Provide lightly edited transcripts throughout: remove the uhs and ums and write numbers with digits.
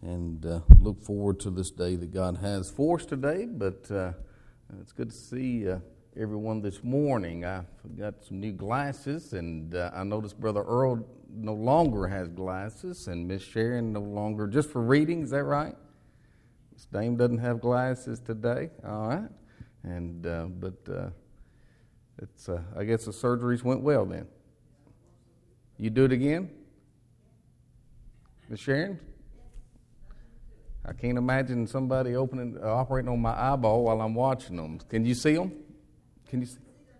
and look forward to this day that God has for us today. But it's good to see everyone this morning. I got some new glasses, and I noticed Brother Earl no longer has glasses, and Miss Sharon no longer, just for reading, is that right? Miss Dame doesn't have glasses today, all right. And but it's I guess the surgeries went well then. You do it again? Miss Sharon? I can't imagine somebody operating on my eyeball while I'm watching them. Can you see them? Can you see?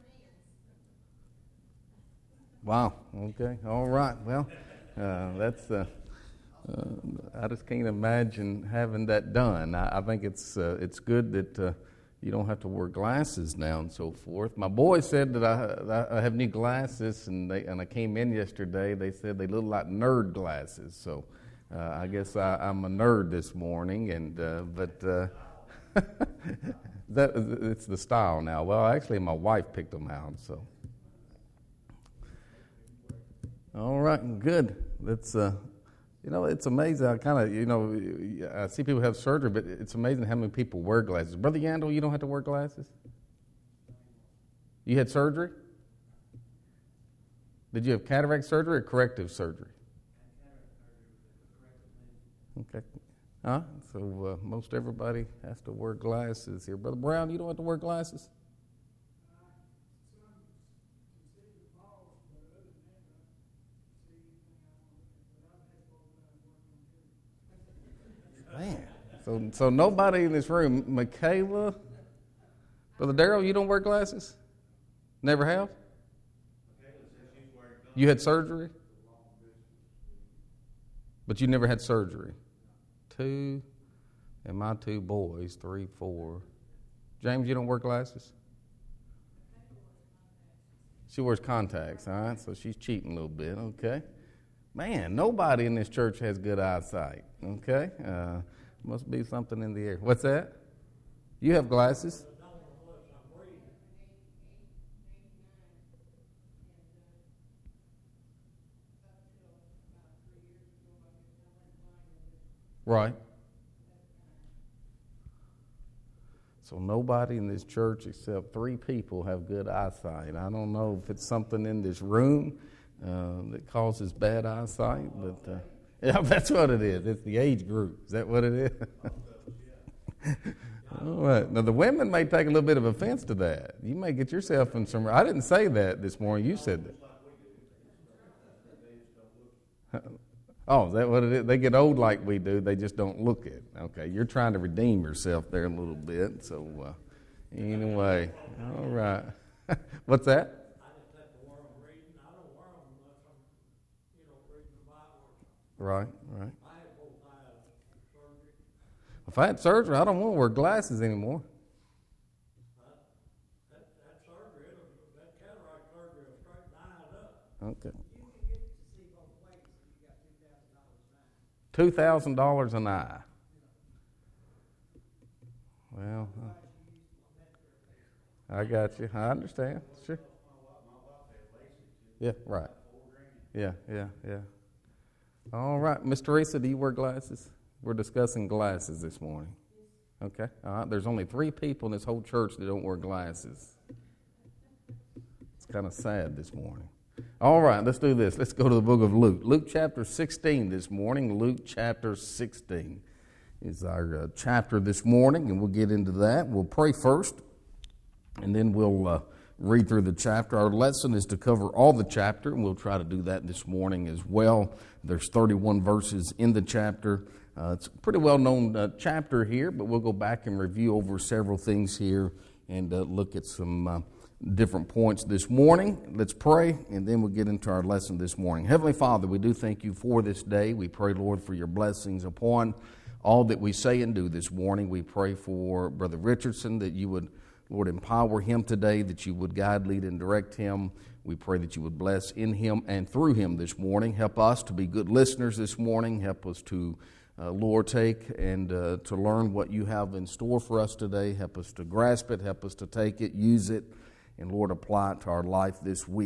Wow. Okay. All right. Well, that's. I just can't imagine having that done. I think it's good that you don't have to wear glasses now and so forth. My boy said that I have new glasses, and I came in yesterday. They said they look like nerd glasses, so. I guess I'm a nerd this morning, but it's the style now. Well, actually, my wife picked them out. So, all right, good. That's it's amazing. I see people have surgery, but it's amazing how many people wear glasses. Brother Yandel, you don't have to wear glasses. You had surgery? Did you have cataract surgery or corrective surgery? Okay. So most everybody has to wear glasses here. Brother Brown, you don't have to wear glasses? Man. So nobody in this room, Michaela, Brother Darrell, you don't wear glasses? Never have? You had surgery? But you never had surgery? 2, and my 2 boys, 3, 4. James, you don't wear glasses? She wears contacts, all right? So she's cheating a little bit, okay? Man, nobody in this church has good eyesight, okay? Must be something in the air. What's that? You have glasses? Right. So nobody in this church except 3 people have good eyesight. I don't know if it's something in this room that causes bad eyesight, but yeah, that's what it is. It's the age group. Is that what it is? All right. Now the women may take a little bit of offense to that. You may get yourself in some. I didn't say that this morning. You said that. Oh, is that what it is? They get old like we do. They just don't look it. Okay, you're trying to redeem yourself there a little bit. So, anyway, all right. What's that? I just have to wear them reading. I don't wear them unless I'm, reading the Bible. Right. I had both eyes surgery. If I had surgery, I don't want to wear glasses anymore. That surgery, that cataract surgery will straighten the eyes up. Okay. $2,000 $2,000 an eye. Well, I got you. I understand. Sure. Yeah, right. Yeah. All right. Miss Teresa, do you wear glasses? We're discussing glasses this morning. Okay. All right. There's only 3 people in this whole church that don't wear glasses. It's kind of sad this morning. All right, let's do this. Let's go to the book of Luke. Luke chapter 16 this morning. Luke chapter 16 is our chapter this morning, and we'll get into that. We'll pray first, and then we'll read through the chapter. Our lesson is to cover all the chapter, and we'll try to do that this morning as well. There's 31 verses in the chapter. It's a pretty well-known chapter here, but we'll go back and review over several things here and look at some different points this morning. Let's pray, and then we'll get into our lesson this morning. Heavenly Father, we do thank you for this day. We pray, Lord, for your blessings upon all that we say and do this morning. We pray for Brother Richardson, that you would, Lord, empower him today, that you would guide, lead, and direct him. We pray that you would bless in him and through him this morning. Help us to be good listeners this morning. Help us to, Lord, take and to learn what you have in store for us today. Help us to grasp it. Help us to take it, use it, and Lord, apply it to our life this week.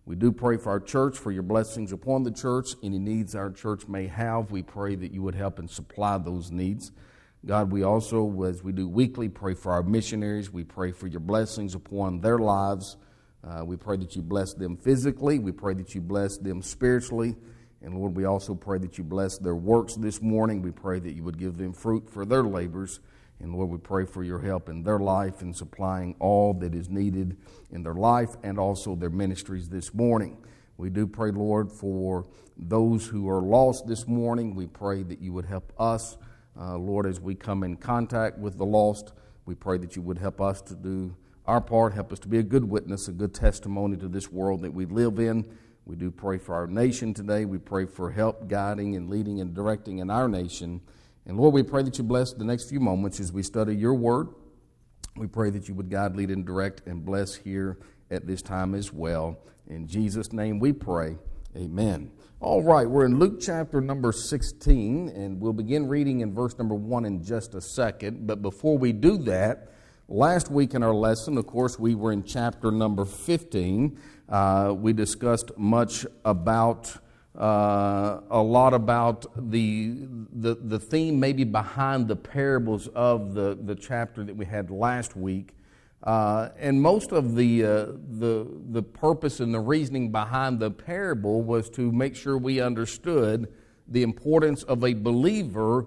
We do pray for our church, for your blessings upon the church. Any needs our church may have, we pray that you would help and supply those needs. God, we also, as we do weekly, pray for our missionaries. We pray for your blessings upon their lives. We pray that you bless them physically. We pray that you bless them spiritually. And Lord, we also pray that you bless their works this morning. We pray that you would give them fruit for their labors. And Lord, we pray for your help in their life in supplying all that is needed in their life and also their ministries this morning. We do pray, Lord, for those who are lost this morning. We pray that you would help us, Lord, as we come in contact with the lost. We pray that you would help us to do our part, help us to be a good witness, a good testimony to this world that we live in. We do pray for our nation today. We pray for help guiding and leading and directing in our nation. And Lord, we pray that you bless the next few moments as we study your word. We pray that you would guide, lead, and direct and bless here at this time as well. In Jesus' name we pray. Amen. All right, we're in Luke chapter number 16, and we'll begin reading in verse number 1 in just a second. But before we do that, last week in our lesson, of course, we were in chapter number 15. We discussed much about a lot about the theme maybe behind the parables of the chapter that we had last week, and most of the purpose and the reasoning behind the parable was to make sure we understood the importance of a believer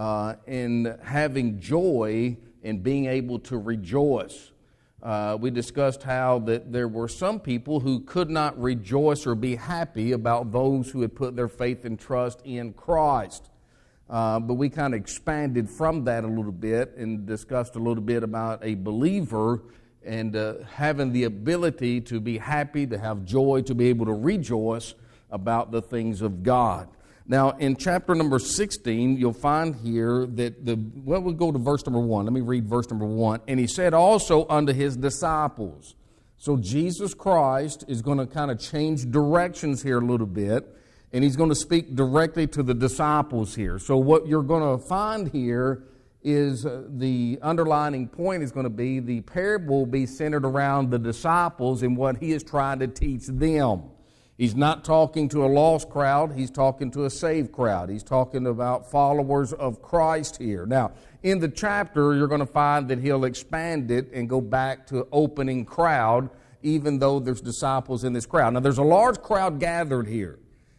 in having joy and being able to rejoice. We discussed how that there were some people who could not rejoice or be happy about those who had put their faith and trust in Christ. But we kind of expanded from that a little bit and discussed a little bit about a believer and having the ability to be happy, to have joy, to be able to rejoice about the things of God. Now, in chapter number 16, you'll find here that we'll go to verse number 1. Let me read verse number 1. And he said also unto his disciples. So Jesus Christ is going to kind of change directions here a little bit, and he's going to speak directly to the disciples here. So what you're going to find here is the underlining point is going to be the parable will be centered around the disciples and what he is trying to teach them. He's not talking to a lost crowd. He's talking to a saved crowd. He's talking about followers of Christ here. Now, in the chapter, you're going to find that he'll expand it and go back to opening crowd, even though there's disciples in this crowd. Now, there's a large crowd gathered here,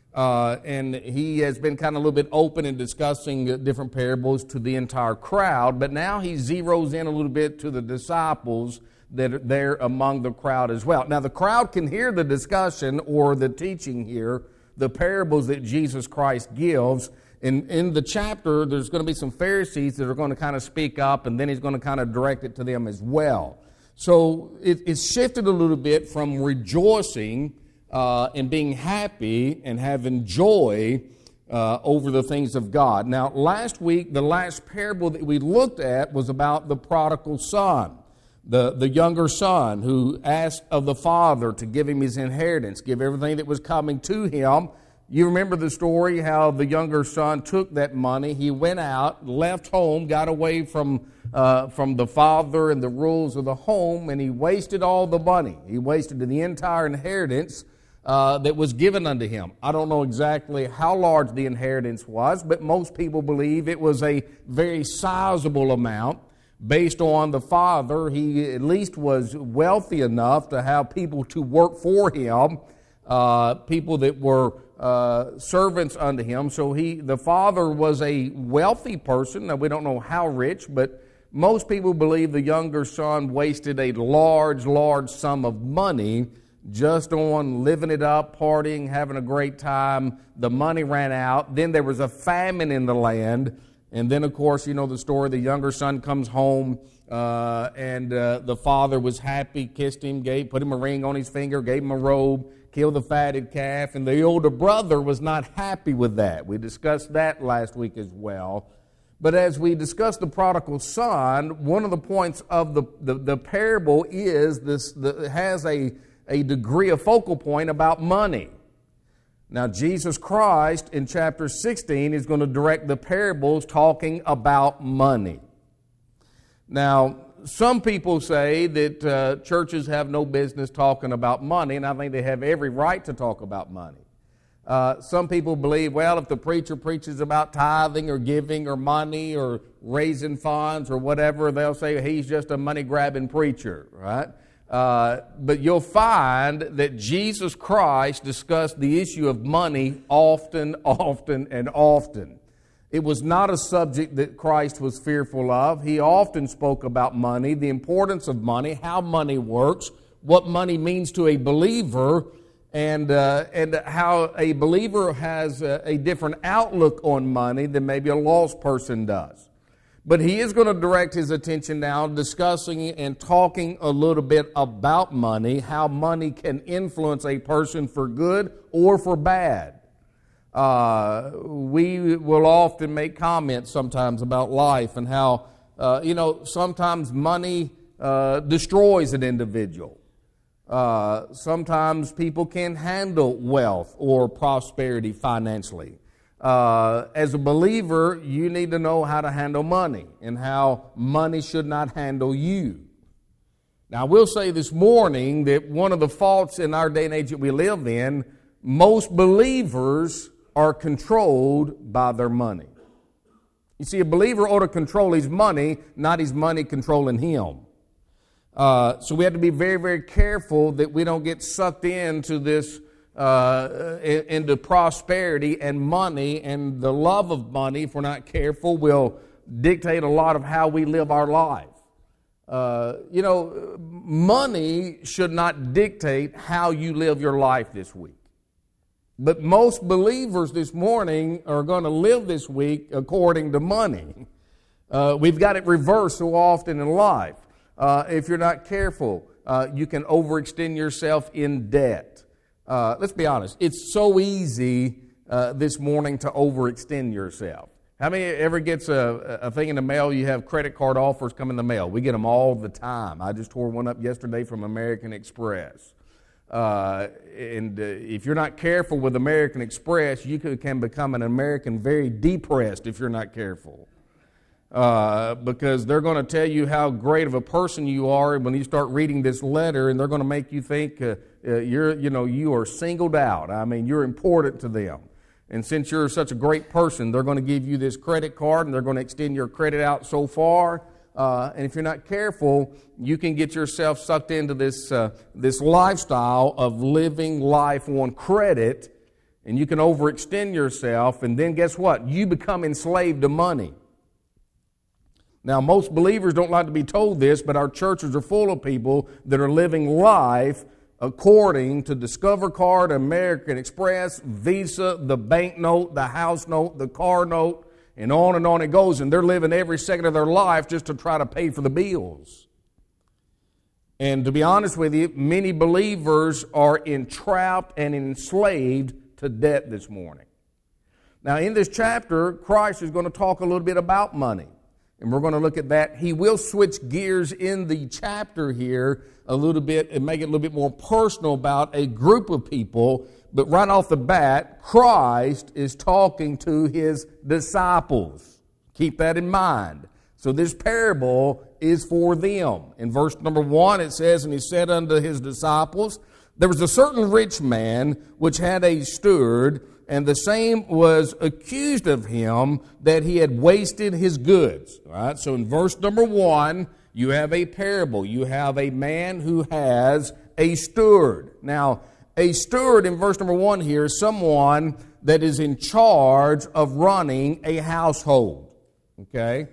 and he has been kind of a little bit open in discussing different parables to the entire crowd, but now he zeroes in a little bit to the disciples that are there among the crowd as well. Now, the crowd can hear the discussion or the teaching here, the parables that Jesus Christ gives. In the chapter, there's going to be some Pharisees that are going to kind of speak up, and then he's going to kind of direct it to them as well. So it's shifted a little bit from rejoicing and being happy and having joy over the things of God. Now, last week, the last parable that we looked at was about the prodigal son. The younger son who asked of the father to give him his inheritance, give everything that was coming to him. You remember the story how the younger son took that money. He went out, left home, got away from the father and the rules of the home, and he wasted all the money. He wasted the entire inheritance that was given unto him. I don't know exactly how large the inheritance was, but most people believe it was a very sizable amount. Based on the father, he at least was wealthy enough to have people to work for him, people that were servants unto him. So the father was a wealthy person. Now, we don't know how rich, but most people believe the younger son wasted a large, large sum of money just on living it up, partying, having a great time. The money ran out. Then there was a famine in the land. And then, of course, you know the story. The younger son comes home, and the father was happy, kissed him, put him a ring on his finger, gave him a robe, killed the fatted calf. And the older brother was not happy with that. We discussed that last week as well. But as we discussed the prodigal son, one of the points of the parable is has a degree of focal point about money. Now, Jesus Christ in chapter 16 is going to direct the parables talking about money. Now, some people say that churches have no business talking about money, and I think they have every right to talk about money. Some people believe, well, if the preacher preaches about tithing or giving or money or raising funds or whatever, they'll say he's just a money-grabbing preacher, right? But you'll find that Jesus Christ discussed the issue of money often. It was not a subject that Christ was fearful of. He often spoke about money, the importance of money, how money works, what money means to a believer, and how a believer has a different outlook on money than maybe a lost person does. But he is going to direct his attention now discussing and talking a little bit about money, how money can influence a person for good or for bad. We will often make comments sometimes about life and how, sometimes money destroys an individual. Sometimes people can't handle wealth or prosperity financially. As a believer, you need to know how to handle money and how money should not handle you. Now, I will say this morning that one of the faults in our day and age that we live in, most believers are controlled by their money. You see, a believer ought to control his money, not his money controlling him. So we have to be very, very careful that we don't get sucked into this, into prosperity and money, and the love of money, if we're not careful, will dictate a lot of how we live our life. Money should not dictate how you live your life this week. But most believers this morning are going to live this week according to money. We've got it reversed so often in life. If you're not careful, you can overextend yourself in debt. Let's be honest. It's so easy this morning to overextend yourself. How many ever gets a thing in the mail? You have credit card offers come in the mail. We get them all the time. I just tore one up yesterday from American Express. And if you're not careful with American Express, you can become an American very depressed if you're not careful. Because they're going to tell you how great of a person you are when you start reading this letter, and they're going to make you think you are singled out. I mean, you're important to them. And since you're such a great person, they're going to give you this credit card, and they're going to extend your credit out so far. And if you're not careful, you can get yourself sucked into this lifestyle of living life on credit, and you can overextend yourself, and then guess what? You become enslaved to money. Now, most believers don't like to be told this, but our churches are full of people that are living life according to Discover Card, American Express, Visa, the bank note, the house note, the car note, and on it goes. And they're living every second of their life just to try to pay for the bills. And to be honest with you, many believers are entrapped and enslaved to debt this morning. Now, in this chapter, Christ is going to talk a little bit about money. And we're going to look at that. He will switch gears in the chapter here a little bit and make it a little bit more personal about a group of people. But right off the bat, Christ is talking to his disciples. Keep that in mind. So this parable is for them. In verse number 1, it says, "And he said unto his disciples, There was a certain rich man which had a steward, and the same was accused of him that he had wasted his goods." All right? So in verse number 1, you have a parable. You have a man who has a steward. Now, a steward in verse number 1 here is someone that is in charge of running a household. Okay?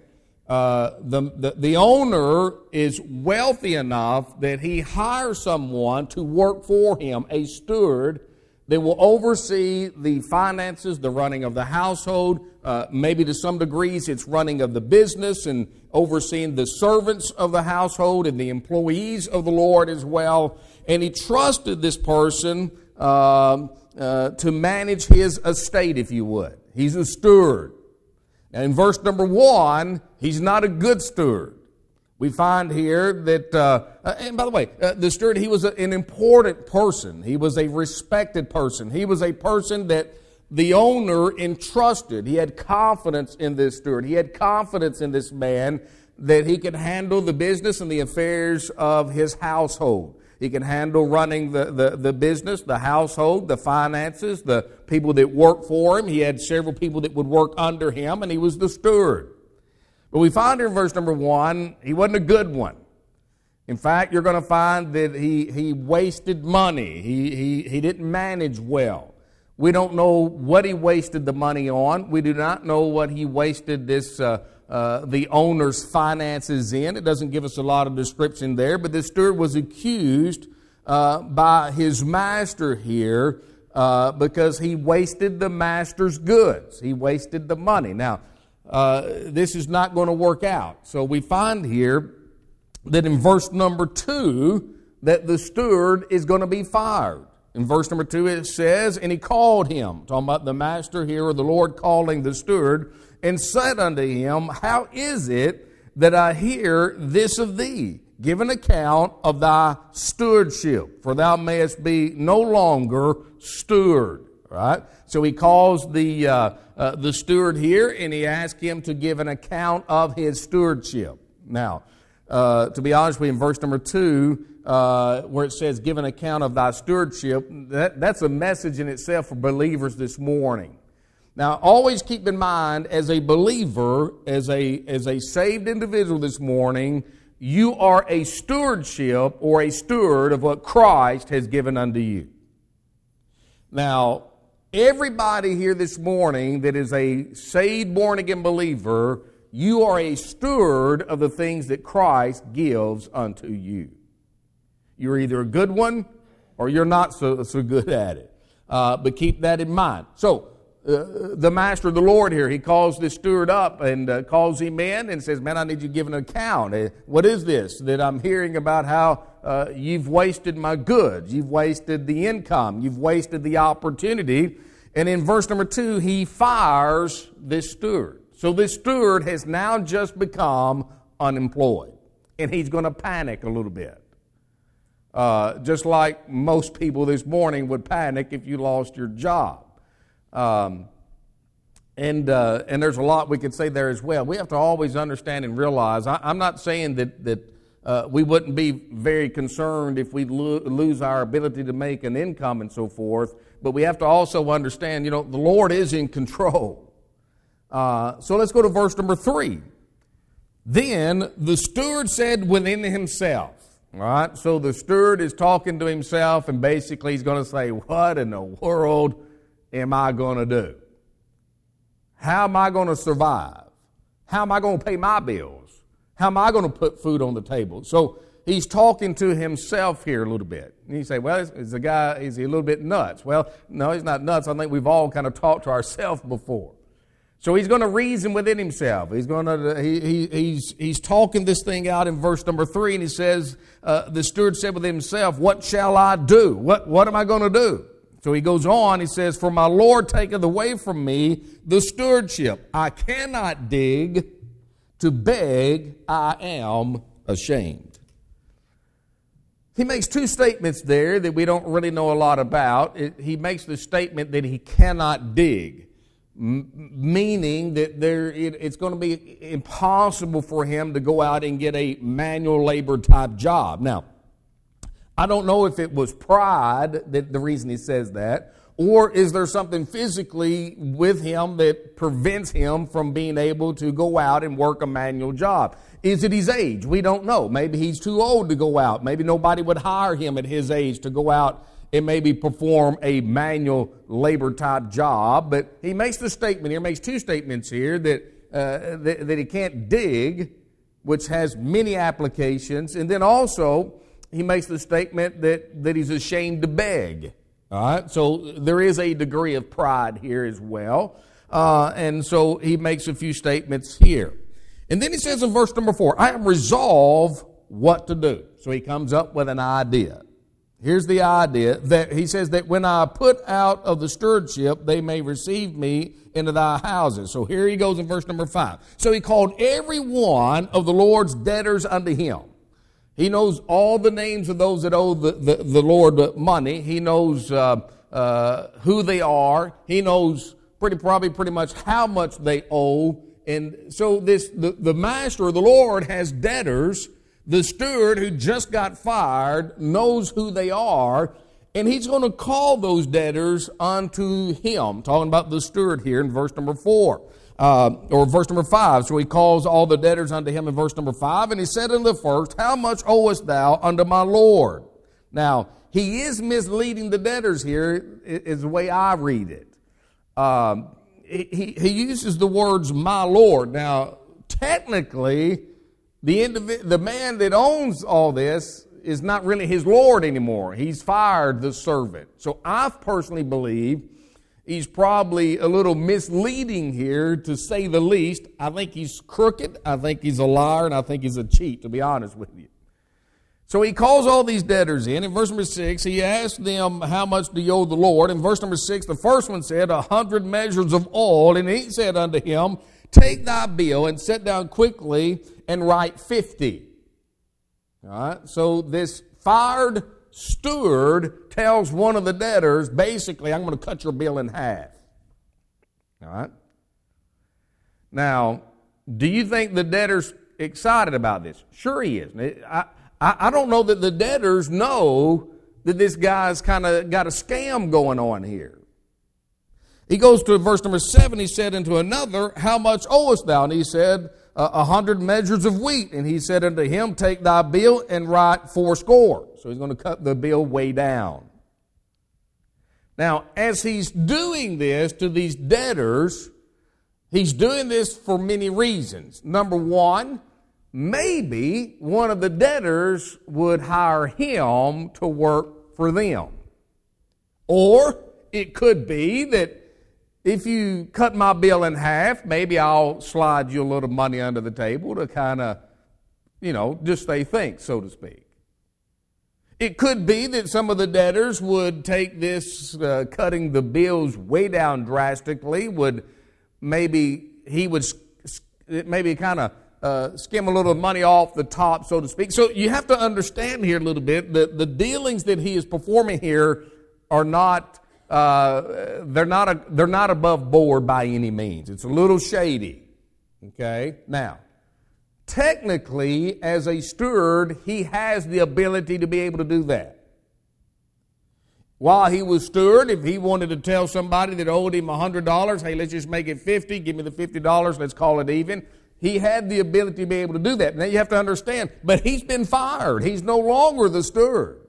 The owner is wealthy enough that he hires someone to work for him, a steward, that will oversee the finances, the running of the household. Maybe to some degrees it's running of the business and overseeing the servants of the household and the employees of the Lord as well. And he trusted this person to manage his estate, if you would. He's a steward. Now in verse number 1, he's not a good steward. We find here that, and by the way, the steward, he was an important person. He was a respected person. He was a person that the owner entrusted. He had confidence in this steward. He had confidence in this man that he can handle the business and the affairs of his household. He can handle running the business, the household, the finances, the people that work for him. He had several people that would work under him, and he was the steward. But we find here in verse number 1, he wasn't a good one. In fact, you're going to find that he wasted money. He didn't manage well. We don't know what he wasted the money on. We do not know what he wasted the owner's finances in. It doesn't give us a lot of description there, but the steward was accused by his master here because he wasted the master's goods. He wasted the money. Now, this is not going to work out. So we find here that in verse number 2 that the steward is going to be fired. In verse number 2 it says, and he called him, talking about the master here, or the Lord calling the steward, and said unto him, how is it that I hear this of thee? Give an account of thy stewardship, for thou mayest be no longer steward. Right? So he calls the steward here, and he asks him to give an account of his stewardship. Now, to be honest with you, in verse number 2, where it says, give an account of thy stewardship, that's a message in itself for believers this morning. Now, always keep in mind, as a believer, as a saved individual this morning, you are a stewardship or a steward of what Christ has given unto you. Now, everybody here this morning that is a saved, born-again believer, you are a steward of the things that Christ gives unto you. You're either a good one or you're not so good at it. But keep that in mind. So, the master of the Lord here, he calls this steward up and calls him in and says, man, I need you to give an account. What is this that I'm hearing about how you've wasted my goods, you've wasted the income, you've wasted the opportunity. And in verse number 2, he fires this steward. So this steward has now just become unemployed. And he's going to panic a little bit. Just like most people this morning would panic if you lost your job. And there's a lot we could say there as well. We have to always understand and realize, I'm not saying that we wouldn't be very concerned if we lose our ability to make an income and so forth, but we have to also understand, the Lord is in control. So let's go to verse number 3. Then the steward said within himself, all right, so the steward is talking to himself, and basically he's going to say, what in the world am I going to do? How am I going to survive? How am I going to pay my bills? How am I going to put food on the table? So he's talking to himself here a little bit. And you say, well, is he a little bit nuts? Well, no, he's not nuts. I think we've all kind of talked to ourselves before. So he's going to reason within himself. He's talking this thing out in verse number 3, and he says, the steward said within himself, what shall I do? What am I going to do? So he goes on, he says, for my Lord taketh away from me the stewardship. I cannot dig, to beg I am ashamed. He makes two statements there that we don't really know a lot about. He makes the statement that he cannot dig, meaning that it's going to be impossible for him to go out and get a manual labor type job. Now, I don't know if it was pride that the reason he says that, or is there something physically with him that prevents him from being able to go out and work a manual job? Is it his age? We don't know. Maybe he's too old to go out. Maybe nobody would hire him at his age to go out and maybe perform a manual labor type job. But he makes the statement here, makes two statements here that he can't dig, which has many applications. And then also, he makes the statement that he's ashamed to beg. All right, so there is a degree of pride here as well. And so he makes a few statements here. And then he says in verse number 4, I am resolved what to do. So he comes up with an idea. Here's the idea that he says that when I put out of the stewardship, they may receive me into thy houses. So here he goes in verse number 5. So he called every one of the Lord's debtors unto him. He knows all the names of those that owe the Lord money. He knows who they are. He knows pretty much how much they owe. And so the master or the Lord has debtors. The steward who just got fired knows who they are, and he's going to call those debtors unto him. Talking about the steward here in verse number 4, or verse number 5. So he calls all the debtors unto him in verse number 5, and he said unto the first, How much owest thou unto my Lord? Now, he is misleading the debtors here, is the way I read it. He uses the words, my Lord. Now, technically, the man that owns all this is not really his Lord anymore. He's fired the servant. So I personally believe he's probably a little misleading here, to say the least. I think he's crooked, I think he's a liar, and I think he's a cheat, to be honest with you. So he calls all these debtors in. In verse number 6, he asked them, How much do you owe the Lord? In verse number 6, the first one said, 100 measures of oil. And he said unto him, Take thy bill and sit down quickly and write 50. All right. So this fired steward tells one of the debtors, basically, I'm going to cut your bill in half. All right. Now, do you think the debtor's excited about this? Sure he is. I don't know that the debtors know that this guy's kind of got a scam going on here. He goes to verse number 7. He said unto another, How much owest thou? And he said, 100 measures of wheat. And he said unto him, Take thy bill and write 80. So he's going to cut the bill way down. Now, as he's doing this to these debtors, he's doing this for many reasons. Number one, maybe one of the debtors would hire him to work for them. Or it could be that if you cut my bill in half, maybe I'll slide you a little money under the table to kind of, just they think, so to speak. It could be that some of the debtors would take this cutting the bills way down drastically, maybe kind of skim a little money off the top, so to speak. So you have to understand here a little bit that the dealings that he is performing here are not they're not above board by any means. It's a little shady. Okay? Now, technically, as a steward, he has the ability to be able to do that. While he was steward, if he wanted to tell somebody that owed him $100, hey, let's just make it 50, give me the $50, let's call it even. He had the ability to be able to do that. Now you have to understand, but he's been fired. He's no longer the steward.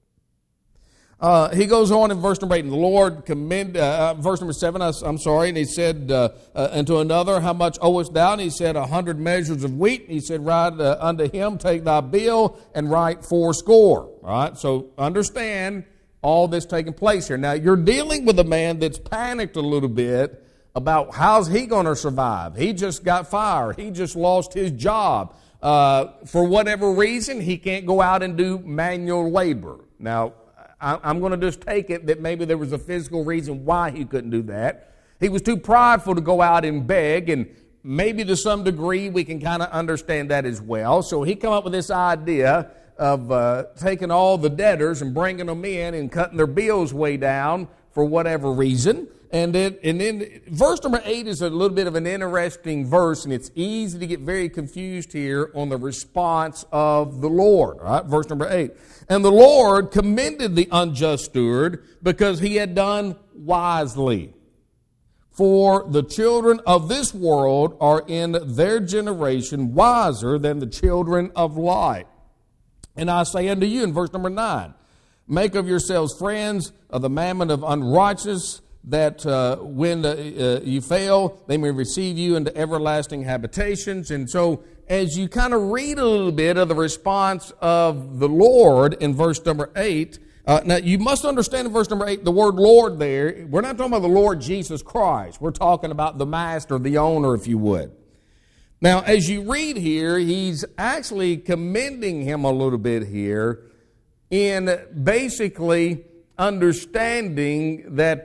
He goes on in verse number 8, and the Lord verse number 7, and he said unto another, How much owest thou? And he said, 100 measures of wheat. And he said, Write unto him, Take thy bill, and write 80. All right, so understand all this taking place here. Now, you're dealing with a man that's panicked a little bit about how's he going to survive. He just got fired. He just lost his job. For whatever reason, he can't go out and do manual labor. Now, I'm going to just take it that maybe there was a physical reason why he couldn't do that. He was too prideful to go out and beg, and maybe to some degree we can kind of understand that as well. So he come up with this idea of taking all the debtors and bringing them in and cutting their bills way down for whatever reason. And then verse number 8 is a little bit of an interesting verse, and it's easy to get very confused here on the response of the Lord. All right, verse number 8. And the Lord commended the unjust steward because he had done wisely. For the children of this world are in their generation wiser than the children of light. And I say unto you in verse number 9, Make of yourselves friends of the mammon of unrighteousness, that when you fail, they may receive you into everlasting habitations. And so as you kind of read a little bit of the response of the Lord in verse number 8, now you must understand in verse number 8, the word Lord there, we're not talking about the Lord Jesus Christ. We're talking about the master, the owner, if you would. Now, as you read here, he's actually commending him a little bit here in basically understanding that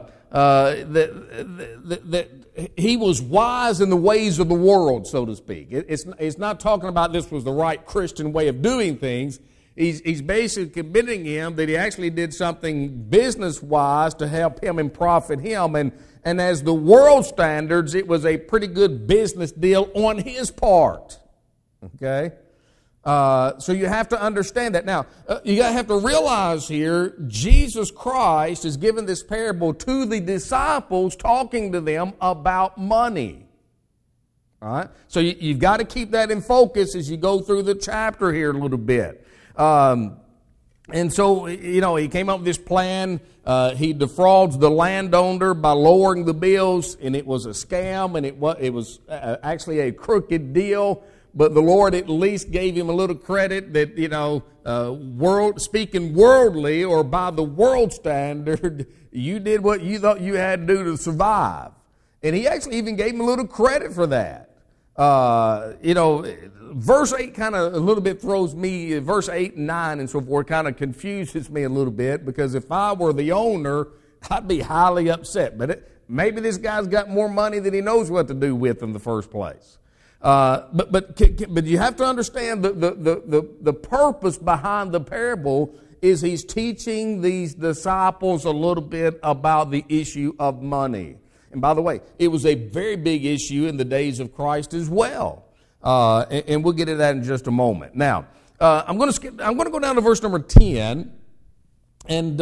that he was wise in the ways of the world, so to speak. It's not talking about this was the right Christian way of doing things. he's basically convincing him that he actually did something business-wise to help him and profit him. And as the world standards, it was a pretty good business deal on his part. Okay? So you have to understand that. Now, you have to realize here, Jesus Christ is giving this parable to the disciples, talking to them about money. All right? So you've got to keep that in focus as you go through the chapter here a little bit. And so, he came up with this plan. He defrauds the landowner by lowering the bills, and it was a scam, and it was actually a crooked deal. But the Lord at least gave him a little credit that, speaking worldly or by the world standard, you did what you thought you had to do to survive. And he actually even gave him a little credit for that. Verse 8 kind of a little bit throws me, verse 8 and 9 and so forth kind of confuses me a little bit, because if I were the owner, I'd be highly upset. But maybe this guy's got more money than he knows what to do with in the first place. But you have to understand the purpose behind the parable is he's teaching these disciples a little bit about the issue of money. And by the way, it was a very big issue in the days of Christ as well. And we'll get to that in just a moment. Now, I'm going to go down to verse number 10. And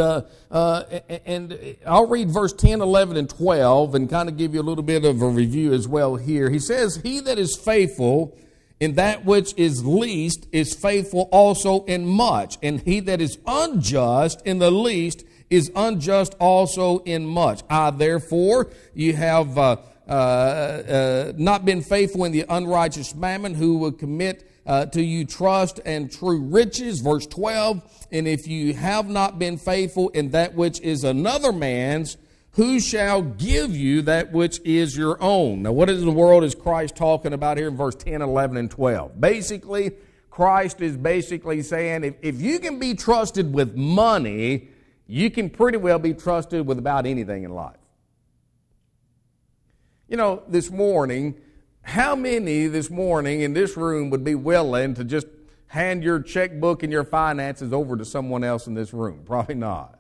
I'll read verse 10, 11, and 12 and kind of give you a little bit of a review as well here. He says, "He that is faithful in that which is least is faithful also in much. And he that is unjust in the least is unjust also in much. Therefore, you have not been faithful in the unrighteous mammon, who will commit to you trust and true riches." Verse 12, "And if you have not been faithful in that which is another man's, who shall give you that which is your own?" Now, what in the world is Christ talking about here in verse 10, 11, and 12? Basically, Christ is basically saying, if you can be trusted with money, you can pretty well be trusted with about anything in life. This morning, how many this morning in this room would be willing to just hand your checkbook and your finances over to someone else in this room? Probably not.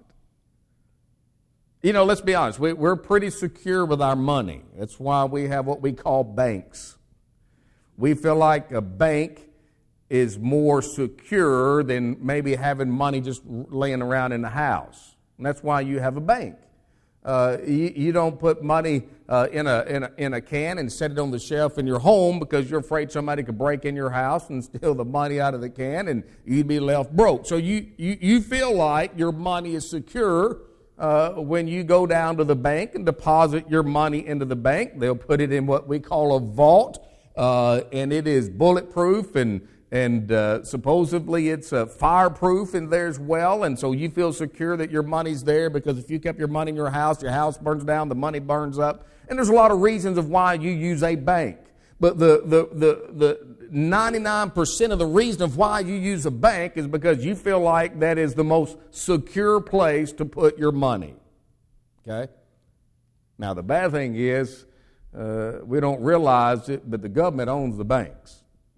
Let's be honest. We're pretty secure with our money. That's why we have what we call banks. We feel like a bank is more secure than maybe having money just laying around in the house. And that's why you have a bank. You don't put money in a can and set it on the shelf in your home because you're afraid somebody could break in your house and steal the money out of the can and you'd be left broke. So you feel like your money is secure when you go down to the bank and deposit your money into the bank. They'll put it in what we call a vault, and it is bulletproof and supposedly it's fireproof in there as well, and so you feel secure that your money's there, because if you kept your money in your house burns down, the money burns up, and there's a lot of reasons of why you use a bank. But the 99% of the reason of why you use a bank is because you feel like that is the most secure place to put your money. Okay? Now the bad thing is we don't realize it, but the government owns the banks.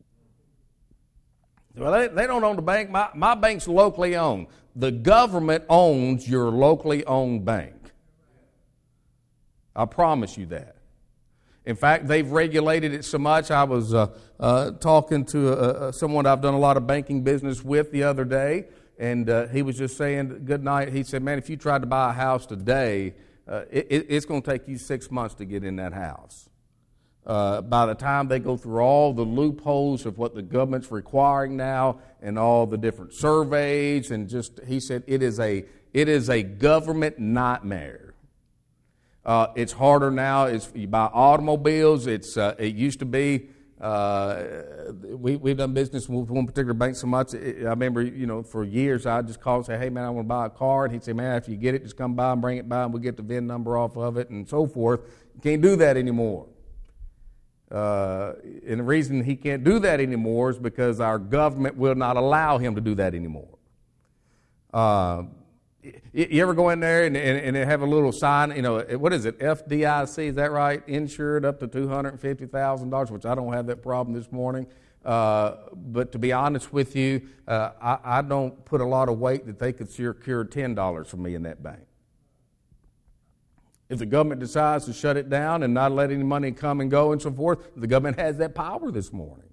Well, they don't own the bank. My bank's locally owned. The government owns your locally owned bank. I promise you that. In fact, they've regulated it so much. I was talking to someone I've done a lot of banking business with the other day, and he was just saying, good night. He said, man, if you tried to buy a house today, it's going to take you 6 months to get in that house. By the time they go through all the loopholes of what the government's requiring now and all the different surveys, and he said it is a government nightmare. It's harder now. You buy automobiles. It used to be. We've done business with one particular bank so much. I remember, for years I just called and say, "Hey man, I want to buy a car," and he'd say, "Man, if you get it, just come by and bring it by, and we'll get the VIN number off of it and so forth." You can't do that anymore. And the reason he can't do that anymore is because our government will not allow him to do that anymore. You ever go in there and they have a little sign, what is it, FDIC, is that right? Insured up to $250,000, which I don't have that problem this morning. But to be honest with you, I don't put a lot of weight that they could secure $10 from me in that bank. If the government decides to shut it down and not let any money come and go and so forth, the government has that power this morning.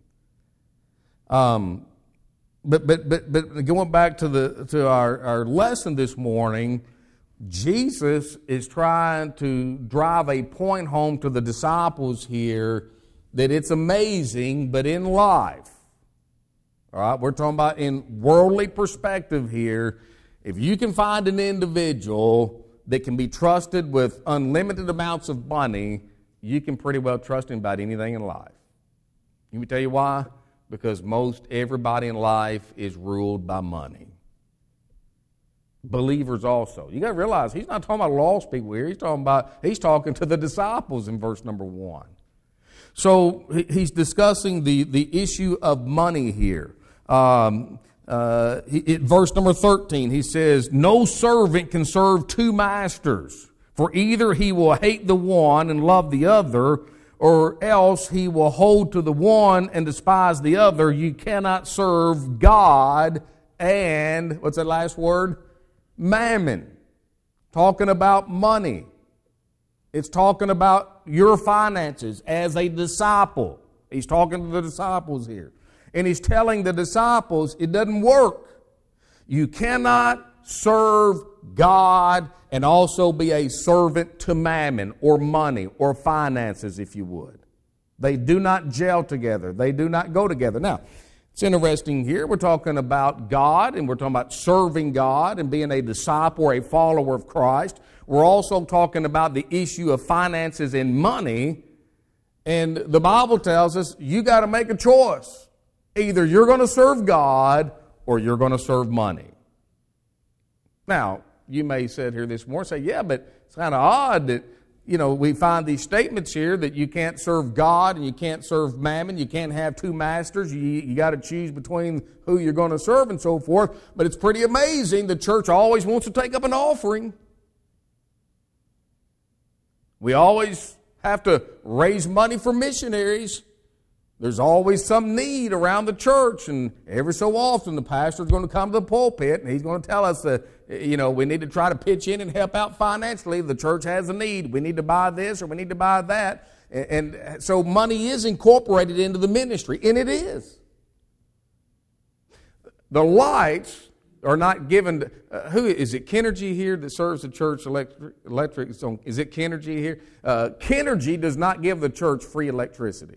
But going back to our lesson this morning, Jesus is trying to drive a point home to the disciples here that it's amazing, but in life, all right, we're talking about in worldly perspective here, if you can find an individual that can be trusted with unlimited amounts of money, you can pretty well trust him about anything in life. Let me tell you why. Because most everybody in life is ruled by money. Believers also. You got to realize he's not talking about lost people here. He's talking to the disciples in verse number 1. So he's discussing the issue of money here. Verse number 13, he says, "No servant can serve two masters, for either he will hate the one and love the other, or else he will hold to the one and despise the other. You cannot serve God and," what's that last word? Mammon. Talking about money. It's talking about your finances as a disciple. He's talking to the disciples here. And he's telling the disciples it doesn't work. You cannot serve God and also be a servant to mammon or money or finances, if you would. They do not gel together. They do not go together. Now, it's interesting here. We're talking about God, and we're talking about serving God and being a disciple or a follower of Christ. We're also talking about the issue of finances and money. And the Bible tells us you got to make a choice. Either you're going to serve God or you're going to serve money. Now, you may sit here this morning and say, yeah, but it's kind of odd that, we find these statements here that you can't serve God and you can't serve mammon, you can't have two masters, you got to choose between who you're going to serve and so forth. But it's pretty amazing the church always wants to take up an offering. We always have to raise money for missionaries. There's always some need around the church, and every so often the pastor's going to come to the pulpit and he's going to tell us that, we need to try to pitch in and help out financially. The church has a need. We need to buy this or we need to buy that. And so money is incorporated into the ministry, and it is. The lights are not given, who is it, Kenergy here that serves the church electric? Is it Kenergy here? Kenergy does not give the church free electricity.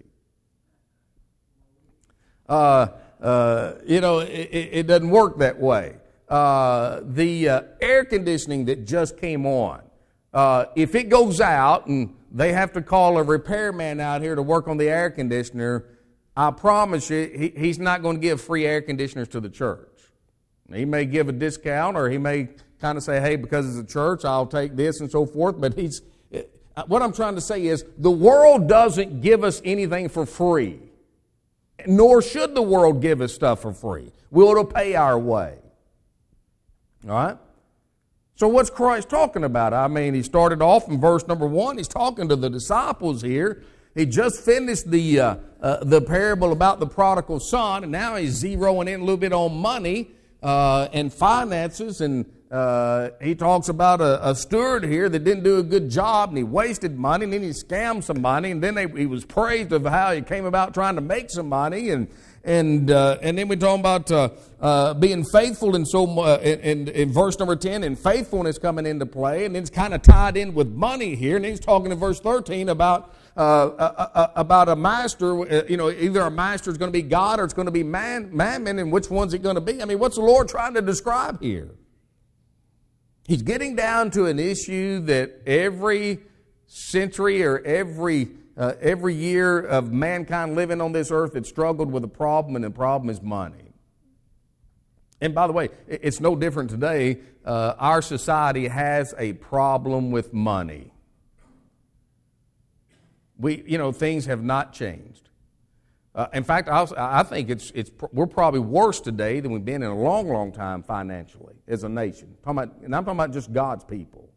It doesn't work that way. The air conditioning that just came on, if it goes out and they have to call a repairman out here to work on the air conditioner, I promise you, he's not going to give free air conditioners to the church. He may give a discount, or he may kind of say, hey, because it's a church, I'll take this and so forth. But what I'm trying to say is the world doesn't give us anything for free. Nor should the world give us stuff for free. We ought to pay our way. All right? So what's Christ talking about? I mean, he started off in verse number 1. He's talking to the disciples here. He just finished the parable about the prodigal son, and now he's zeroing in a little bit on money and finances. And he talks about a steward here that didn't do a good job, and he wasted money, and then he scammed some money, and then he was praised of how he came about trying to make some money, and then we talk about being faithful, and so in verse number 10, and faithfulness coming into play, and then it's kind of tied in with money here, and then he's talking in verse 13 about a master. Either a master is going to be God or it's going to be mammon, and which one's it going to be? I mean, what's the Lord trying to describe here? He's getting down to an issue that every century or every year of mankind living on this earth has struggled with a problem, and the problem is money. And by the way, it's no different today. Our society has a problem with money. Things have not changed. In fact, I think we're probably worse today than we've been in a long, long time financially as a nation. And I'm talking about just God's people.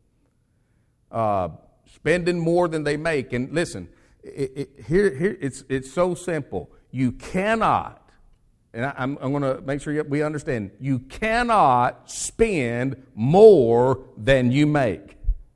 Spending more than they make. And listen, here it's so simple. You cannot, and I'm going to make sure we understand, you cannot spend more than you make.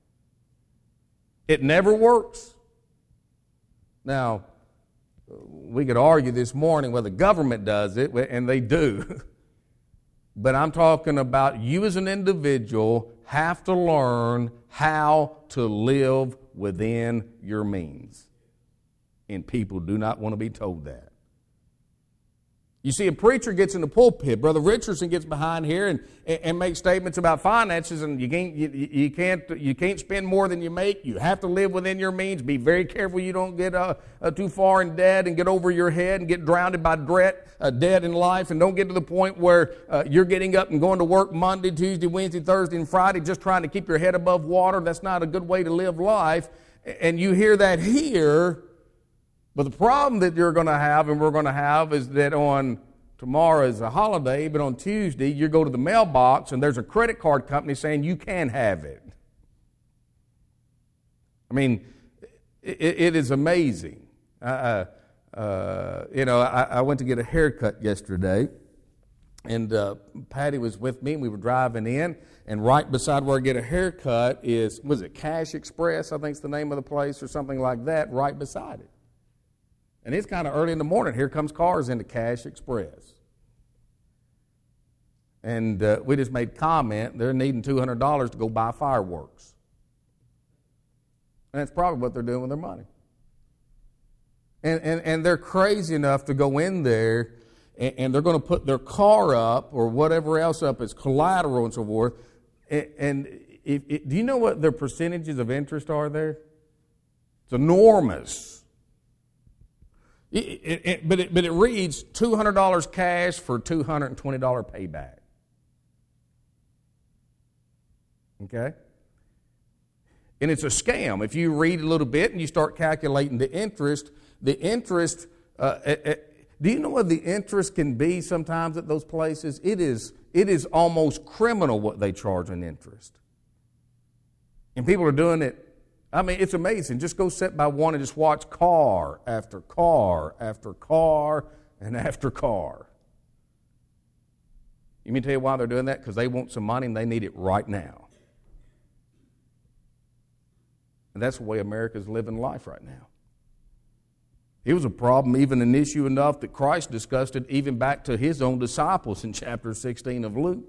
It never works. Now, we could argue this morning, well, the government does it, and they do. But I'm talking about you as an individual have to learn how to live within your means. And people do not want to be told that. You see, a preacher gets in the pulpit. Brother Richardson gets behind here and makes statements about finances, and you can't spend more than you make. You have to live within your means. Be very careful you don't get too far in debt and get over your head and get drowned by debt in life, and don't get to the point where you're getting up and going to work Monday, Tuesday, Wednesday, Thursday, and Friday just trying to keep your head above water. That's not a good way to live life. And you hear that here. But the problem that you're going to have and we're going to have is that on tomorrow is a holiday, but on Tuesday you go to the mailbox and there's a credit card company saying you can have it. I mean, it is amazing. I went to get a haircut yesterday, and Patty was with me, and we were driving in, and right beside where I get a haircut was it Cash Express, I think is the name of the place, or something like that, right beside it. And it's kind of early in the morning. Here comes cars into Cash Express. And we just made comment, they're needing $200 to go buy fireworks. And that's probably what they're doing with their money. And they're crazy enough to go in there, and they're going to put their car up or whatever else up as collateral and so forth. And do you know what their percentages of interest are there? It's enormous. But it reads $200 cash for $220 payback. Okay? And it's a scam. If you read a little bit and you start calculating the interest, do you know what the interest can be sometimes at those places? It is almost criminal what they charge in interest. And people are doing it. I mean, it's amazing. Just go sit by one and just watch car after car after car and after car. You mean to tell you why they're doing that? Because they want some money and they need it right now. And that's the way America's living life right now. It was a problem, even an issue enough that Christ discussed it even back to his own disciples in chapter 16 of Luke.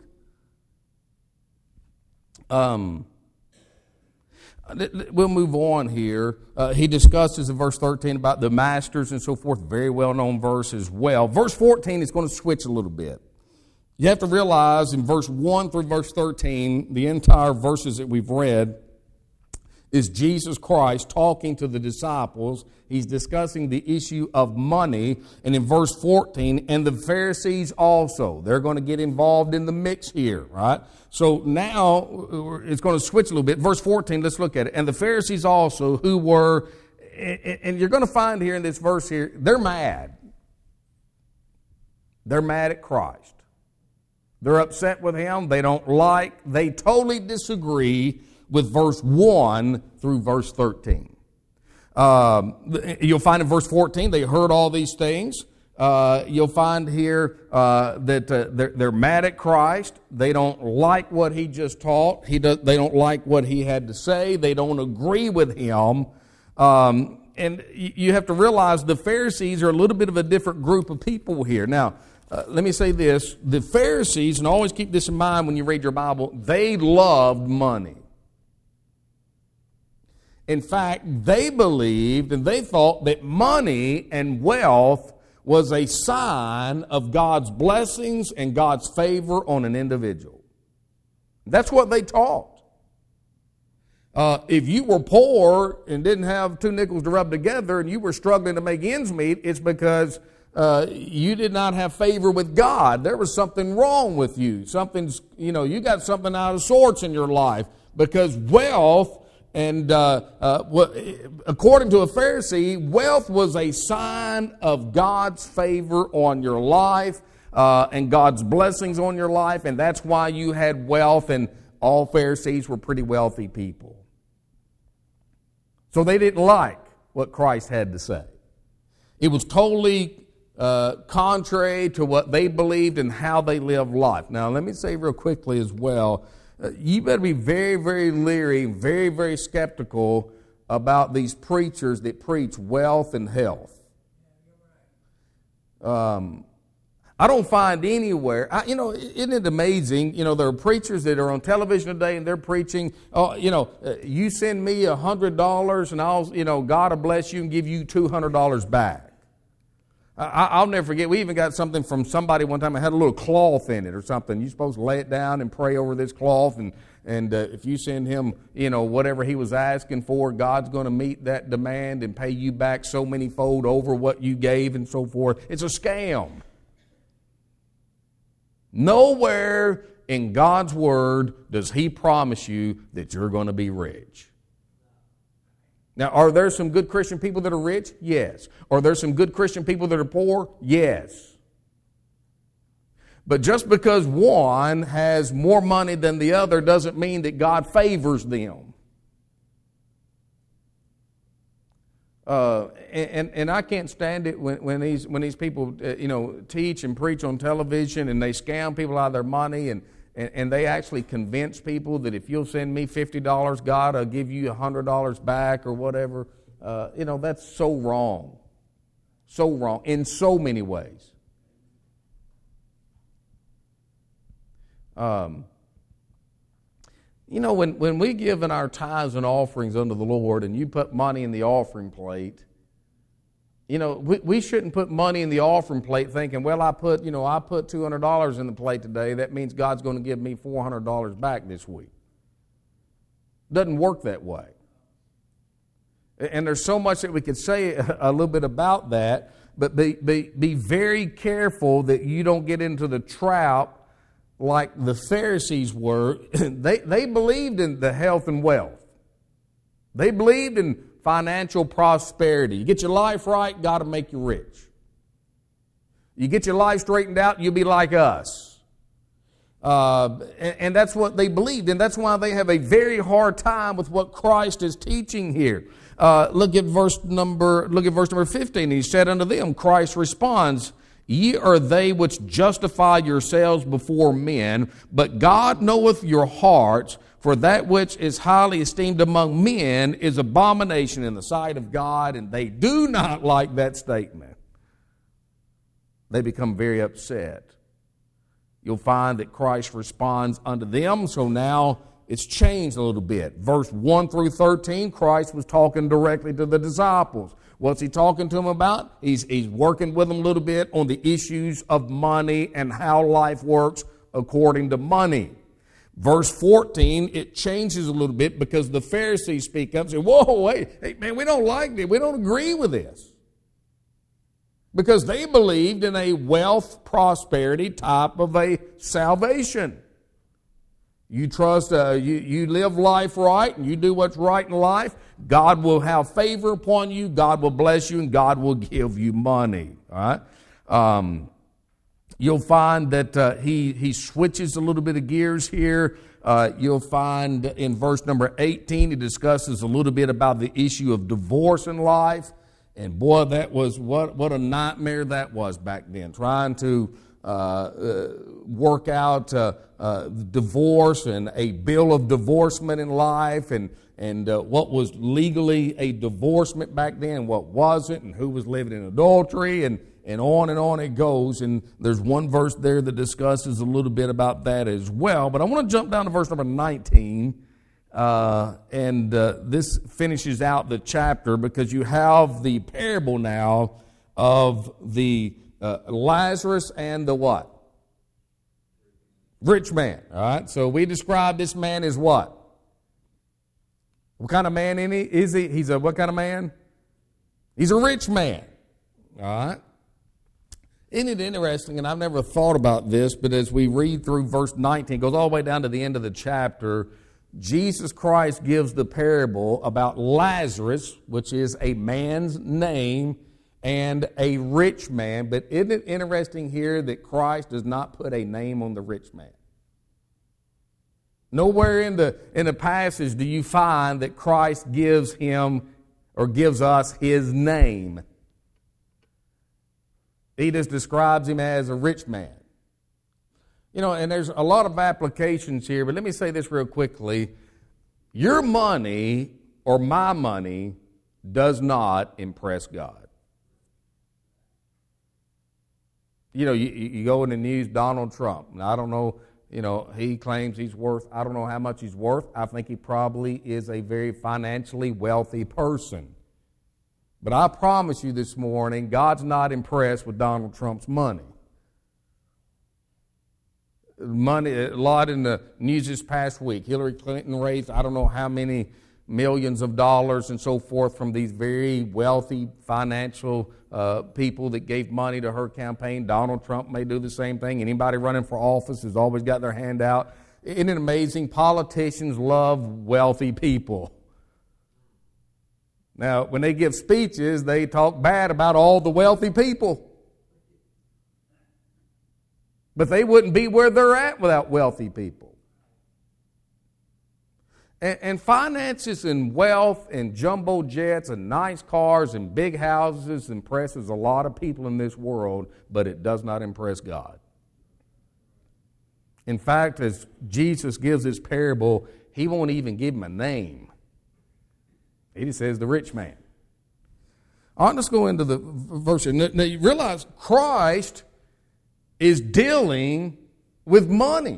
We'll move on here. He discusses in verse 13 about the masters and so forth. Very well-known verse as well. Verse 14 is going to switch a little bit. You have to realize in verse 1 through verse 13, the entire verses that we've read, is Jesus Christ talking to the disciples. He's discussing the issue of money. And in verse 14, and the Pharisees also. They're going to get involved in the mix here, right? So now it's going to switch a little bit. Verse 14, let's look at it. And the Pharisees also, who were, and you're going to find here in this verse here, they're mad. They're mad at Christ. They're upset with him. They totally disagree with verse 1 through verse 13. You'll find in verse 14, they heard all these things. You'll find here that they're mad at Christ. They don't like what he just taught. They don't like what he had to say. They don't agree with him. And you have to realize the Pharisees are a little bit of a different group of people here. Now, let me say this. The Pharisees, and always keep this in mind when you read your Bible, they loved money. In fact, they believed and they thought that money and wealth was a sign of God's blessings and God's favor on an individual. That's what they taught. If you were poor and didn't have two nickels to rub together and you were struggling to make ends meet, it's because you did not have favor with God. There was something wrong with you. You got something out of sorts in your life, because wealth And according to a Pharisee, wealth was a sign of God's favor on your life and God's blessings on your life, and that's why you had wealth, and all Pharisees were pretty wealthy people. So they didn't like what Christ had to say. It was totally contrary to what they believed and how they lived life. Now, let me say real quickly as well, you better be very, very leery, very, very skeptical about these preachers that preach wealth and health. I don't find anywhere, isn't it amazing, there are preachers that are on television today and they're preaching, you send me $100 and I'll, God will bless you and give you $200 back. I'll never forget, we even got something from somebody one time that had a little cloth in it or something. You're supposed to lay it down and pray over this cloth, and if you send him, whatever he was asking for, God's going to meet that demand and pay you back so many fold over what you gave and so forth. It's a scam. Nowhere in God's Word does He promise you that you're going to be rich. Now, are there some good Christian people that are rich? Yes. Are there some good Christian people that are poor? Yes. But just because one has more money than the other doesn't mean that God favors them. And I can't stand it when these people teach and preach on television and they scam people out of their money and they actually convince people that if you'll send me $50, God will give you $100 back or whatever. That's so wrong. So wrong in so many ways. When we give in our tithes and offerings unto the Lord and you put money in the offering plate, we shouldn't put money in the offering plate thinking, well, I put $200 in the plate today. That means God's going to give me $400 back this week. Doesn't work that way. And there's so much that we could say a little bit about that, but be very careful that you don't get into the trap like the Pharisees were. They believed in the health and wealth. They believed in financial prosperity. You get your life right, God will make you rich. You get your life straightened out, you'll be like us. And that's what they believed, and that's why they have a very hard time with what Christ is teaching here. Look at verse number 15. He said unto them, Christ responds, Ye are they which justify yourselves before men, but God knoweth your hearts, for that which is highly esteemed among men is abomination in the sight of God, and they do not like that statement. They become very upset. You'll find that Christ responds unto them, so now it's changed a little bit. Verse 1 through 13, Christ was talking directly to the disciples. What's He talking to them about? He's working with them a little bit on the issues of money and how life works according to money. Verse 14, it changes a little bit because the Pharisees speak up and say, whoa, wait, hey, man, we don't like this. We don't agree with this. Because they believed in a wealth prosperity type of a salvation. You trust, you live life right and you do what's right in life, God will have favor upon you, God will bless you, and God will give you money. All right? You'll find that he switches a little bit of gears here. You'll find in verse number 18, he discusses a little bit about the issue of divorce in life. And boy, that was what a nightmare that was back then, trying to work out divorce and a bill of divorcement in life, and what was legally a divorcement back then, what wasn't, and who was living in adultery, and on it goes. And there's one verse there that discusses a little bit about that as well. But I want to jump down to verse number 19. This finishes out the chapter because you have the parable now of the Lazarus and the what? Rich man. All right. So we describe this man as what? What kind of man is he? He's a what kind of man? He's a rich man. All right. Isn't it interesting? And I've never thought about this, but as we read through verse 19, it goes all the way down to the end of the chapter. Jesus Christ gives the parable about Lazarus, which is a man's name, and a rich man. But isn't it interesting here that Christ does not put a name on the rich man? Nowhere in the passage do you find that Christ gives him or gives us his name. He just describes him as a rich man. You know, and there's a lot of applications here, but let me say this real quickly. Your money or my money does not impress God. You know, you go in the news, Donald Trump. Now, I don't know, you know, he claims he's worth, I don't know how much he's worth. I think he probably is a very financially wealthy person. But I promise you this morning, God's not impressed with Donald Trump's money. Money, a lot in the news this past week. Hillary Clinton raised, I don't know how many millions of dollars and so forth from these very wealthy financial people that gave money to her campaign. Donald Trump may do the same thing. Anybody running for office has always got their hand out. Isn't it amazing? Politicians love wealthy people. Now, when they give speeches, they talk bad about all the wealthy people. But they wouldn't be where they're at without wealthy people. And finances and wealth and jumbo jets and nice cars and big houses impresses a lot of people in this world, but it does not impress God. In fact, as Jesus gives this parable, he won't even give him a name. He just says the rich man. All right, let's go into the verse. Now you realize Christ is dealing with money.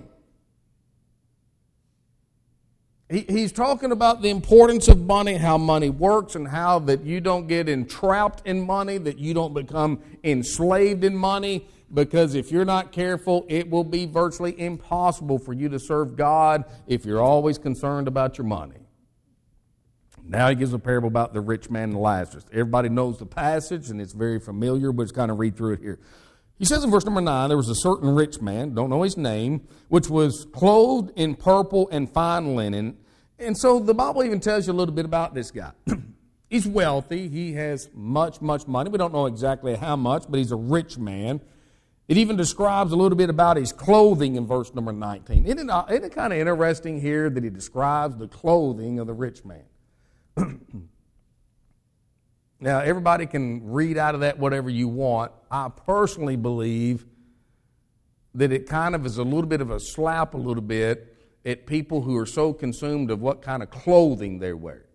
He's talking about the importance of money, how money works, and how that you don't get entrapped in money, that you don't become enslaved in money, because if you're not careful, it will be virtually impossible for you to serve God if you're always concerned about your money. Now he gives a parable about the rich man and Lazarus. Everybody knows the passage, and it's very familiar, but let's kind of read through it here. He says in verse number 9, there was a certain rich man, don't know his name, which was clothed in purple and fine linen. And so the Bible even tells you a little bit about this guy. He's wealthy. He has much, much money. We don't know exactly how much, but he's a rich man. It even describes a little bit about his clothing in verse number 19. Isn't it kind of interesting here that he describes the clothing of the rich man? Now, everybody can read out of that whatever you want. I personally believe that it kind of is a little bit of a slap a little bit at people who are so consumed of what kind of clothing they wear.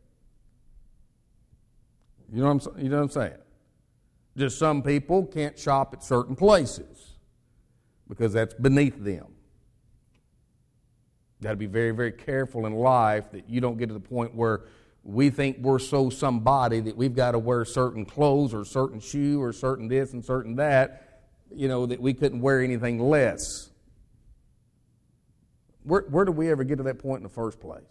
You know what I'm saying? Just some people can't shop at certain places because that's beneath them. You've got to be very, very careful in life that you don't get to the point where we think we're so somebody that we've got to wear certain clothes or certain shoe or certain this and certain that, you know, that we couldn't wear anything less. Where do we ever get to that point in the first place?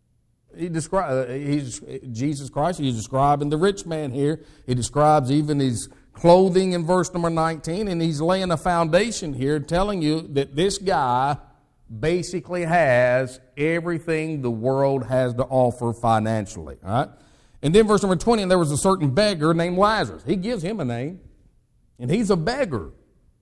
Jesus Christ, he's describing the rich man here. He describes even his clothing in verse number 19, and he's laying a foundation here telling you that this guy basically has everything the world has to offer financially. All right? And then verse number 20, and there was a certain beggar named Lazarus. He gives him a name, and he's a beggar.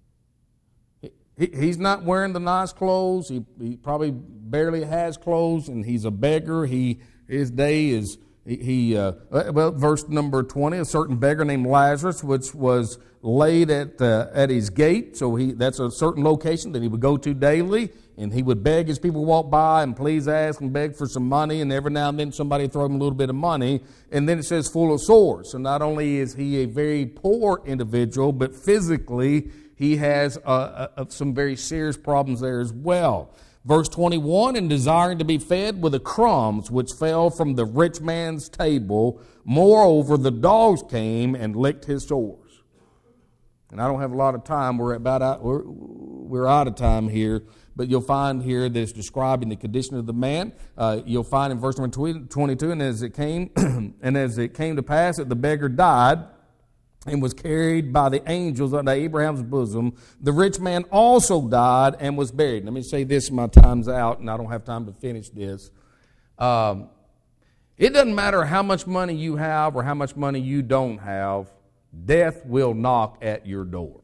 He's not wearing the nice clothes. He probably barely has clothes, and he's a beggar. His day is, verse number 20, a certain beggar named Lazarus, which was laid at his gate. So that's a certain location that he would go to daily, and he would beg as people walk by and please ask and beg for some money, and every now and then somebody would throw him a little bit of money. And then it says full of sores. So not only is he a very poor individual, but physically he has some very serious problems there as well. Verse 21, and desiring to be fed with the crumbs which fell from the rich man's table, moreover the dogs came and licked his sores. And I don't have a lot of time. We're out of time here. But you'll find here that it's describing the condition of the man. You'll find in verse number 22, and as it came to pass that the beggar died and was carried by the angels unto Abraham's bosom, the rich man also died and was buried. Let me say this, my time's out, and I don't have time to finish this. It doesn't matter how much money you have or how much money you don't have, death will knock at your door.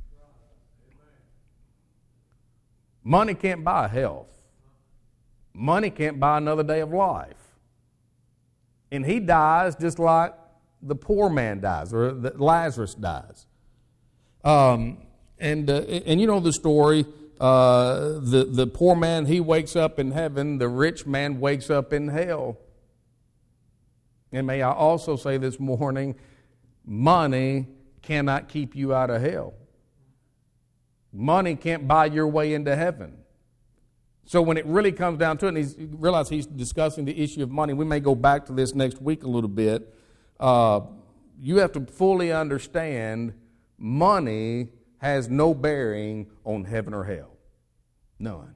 Money can't buy health. Money can't buy another day of life. And he dies just like the poor man dies, or that Lazarus dies. And you know the story. The poor man, he wakes up in heaven. The rich man wakes up in hell. And may I also say this morning, money cannot keep you out of hell. Money can't buy your way into heaven. So when it really comes down to it, and realize he's discussing the issue of money. We may go back to this next week a little bit. You have to fully understand money has no bearing on heaven or hell. None.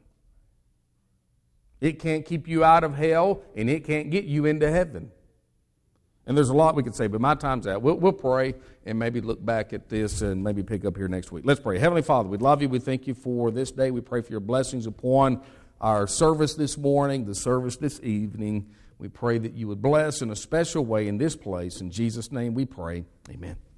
It can't keep you out of hell, and it can't get you into heaven. And there's a lot we could say, but my time's out. We'll pray and maybe look back at this and maybe pick up here next week. Let's pray. Heavenly Father, we love you. We thank you for this day. We pray for your blessings upon our service this morning, the service this evening. We pray that you would bless in a special way in this place. In Jesus' name we pray. Amen.